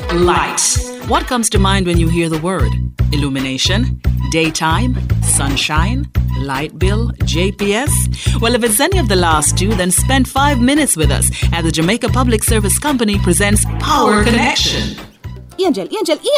Light. What comes to mind when you hear the word? Illumination? Daytime? Sunshine? Light bill? JPS? Well, if it's any of the last two, then spend 5 minutes with us as the Jamaica Public Service Company presents Power Connection. Angel!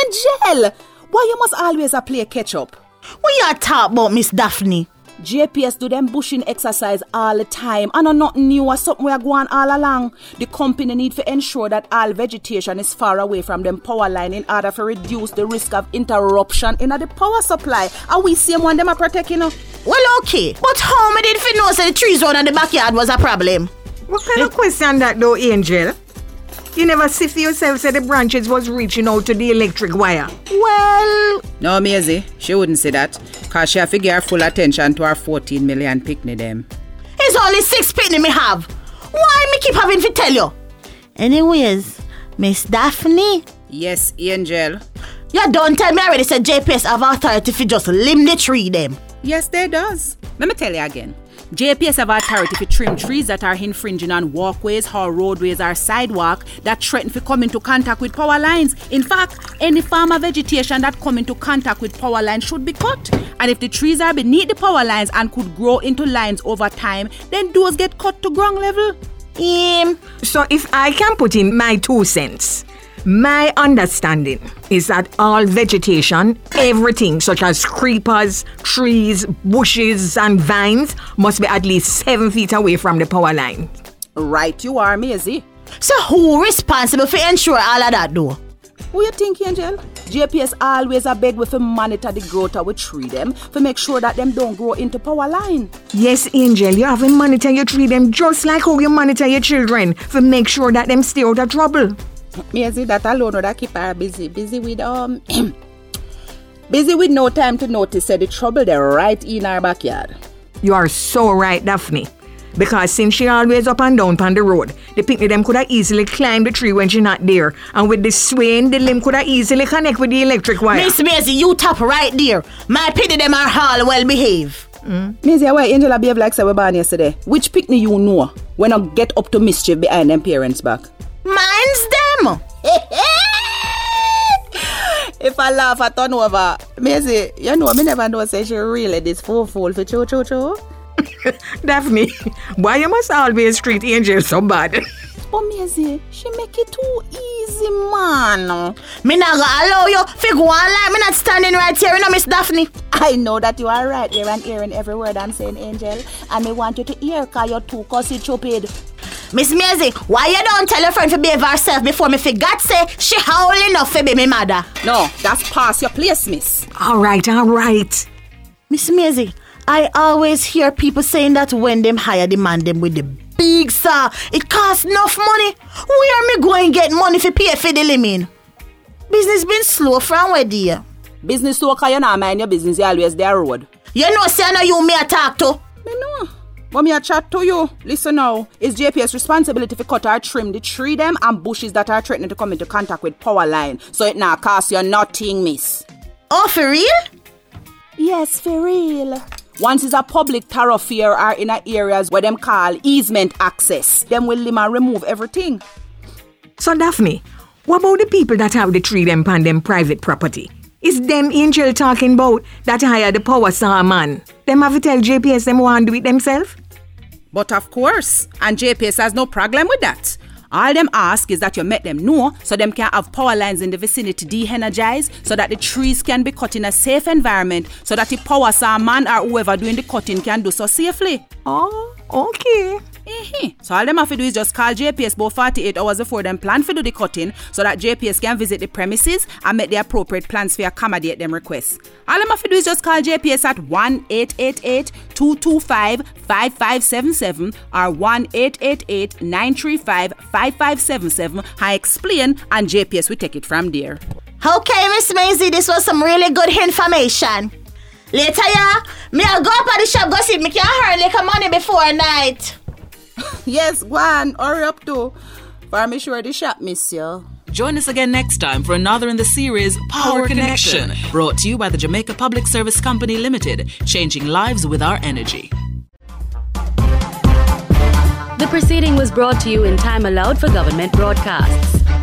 Why you must always play catch up? What you talk about, Miss Daphne? JPS do them bushing exercise all the time and nothing new or something we are going all along. The company need to ensure that all vegetation is far away from them power line in order to reduce the risk of interruption in the power supply. Are we same one them are protecting us? Well, okay, but how me did fi know say the trees around the backyard was a problem? What kind of question that though, Angel? You never see for yourself say the branches was reaching out to the electric wire? Well... No, Maisie, she wouldn't say that. Because she have to give her full attention to her 14 million picnic them. It's only 6 picnic me have. Why me keep having to tell you? Anyways, Miss Daphne? Yes, Angel. You don't tell me already said JPS have authority to just limb the tree them. Yes, they does. Let me tell you again. JPS have authority to trim trees that are infringing on walkways or roadways or sidewalk that threaten to come into contact with power lines. In fact, any farmer vegetation that come into contact with power lines should be cut. And if the trees are beneath the power lines and could grow into lines over time, then those get cut to ground level. So if I can put in my 2 cents, my understanding is that all vegetation, everything such as creepers, trees, bushes and vines must be at least 7 feet away from the power line. Right you are, Maisie. So who responsible for ensure all of that though? Who you think, Angel? JPS always a beg with to monitor the growth of we tree them to make sure that them don't grow into power line. Yes, Angel, you have to monitor your tree them just like how you monitor your children to make sure that them stay out of trouble. Maisie, that alone would keep her busy with busy with no time to notice the trouble they're right in our backyard. You are so right, Daphne. Because since she always up and down on the road, the picnic them could have easily climbed the tree when she not there. And with the swaying, the limb could have easily connect with the electric wire. Miss Maisie, you tap right there. My pity them are all well behaved. Maisie, why Angela behave like say we born yesterday? Which picnic you know when I get up to mischief behind them parents' back? Mine's them. If I laugh, I turn over. Maisie, you know, me never know say she really this fool for cho. Daphne, why you must always treat Angel so bad? Oh, Maisie, she make it too easy, man. Me not gonna allow you to go online. Me not standing right here, you know, Miss Daphne. I know that you are right here and hearing every word I'm saying, Angel. And I want you to hear because you're too cussy stupid. Miss Maisie, why you don't tell your friend to behave herself before me forgot say she howl enough to be me mother? No, that's past your place, miss. All right. Miss Maisie, I always hear people saying that when them hire the man them with the big saw, it costs enough money. Where me go and get money for pay for the limit? Business been slow from where dear? Business slow because you not mind your business, you always there road. You know, say I know you me a talk to. Me know. But me a chat to you. Listen now, it's JPS responsibility to cut or trim the tree them and bushes that are threatening to come into contact with power line. So it now cost you nothing, miss. Oh, for real? Yes, for real. Once it's a public thoroughfare or in areas where them call easement access, them will limb and remove everything. So Daphne, what about the people that have the tree them on them private property? Is them Angel talking about that hire the power saw man? Them have to tell JPS them want to do it themselves? But of course, and JPS has no problem with that. All them ask is that you make them know so them can have power lines in the vicinity de-energized so that the trees can be cut in a safe environment so that the power saw man or whoever doing the cutting can do so safely. Oh, okay. So all them have to do is just call JPS about 48 hours before them plan to do the cutting so that JPS can visit the premises and make the appropriate plans for accommodate them requests. All them have to do is just call JPS at 1-888-225-5577 or 1-888-935-5577 and explain, and JPS will take it from there. Okay, Miss Maisie, this was some really good information. Later, me I'll go up at the shop, go see if me can earn like money before night. Yes, go on, hurry up too. For me sure the shop miss you. Join us again next time for another in the series Power Connection, brought to you by the Jamaica Public Service Company Limited, changing lives with our energy. The proceeding was brought to you in time allowed for government broadcasts.